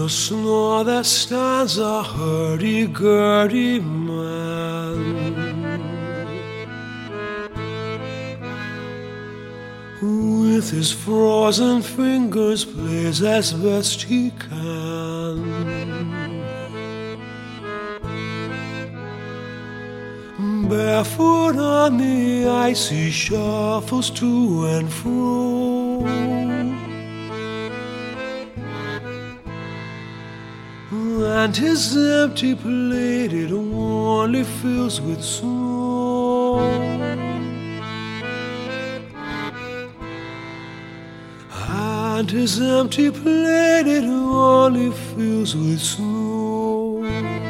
snow there stands a hurdy-gurdy man, with his frozen fingers plays as best he can. Barefoot on the ice he shuffles to and fro, and his empty plate it only fills with snow. And his empty plate it only fills with snow.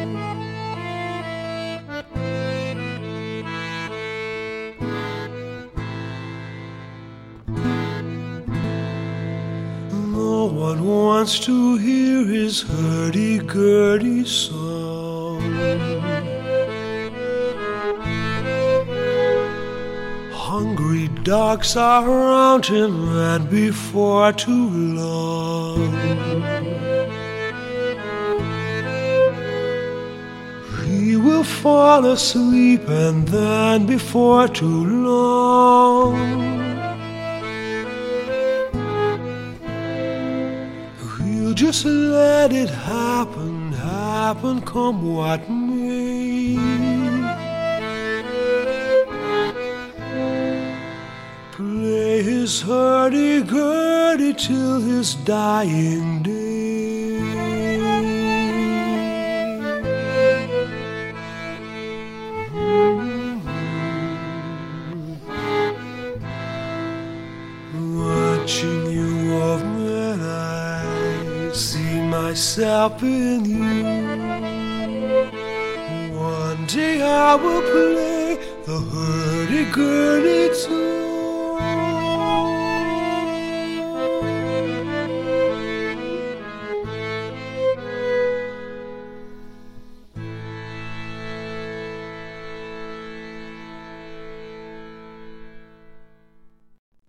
No one wants to hear his hurdy-gurdy song. Hungry dogs are around him, and before too long he will fall asleep, and then before too long he'll just let it happen, happen come what may. Play his hurdy-gurdy till his dying day. Watching you of men, I see myself in you. One day I will play the hurdy-gurdy tune.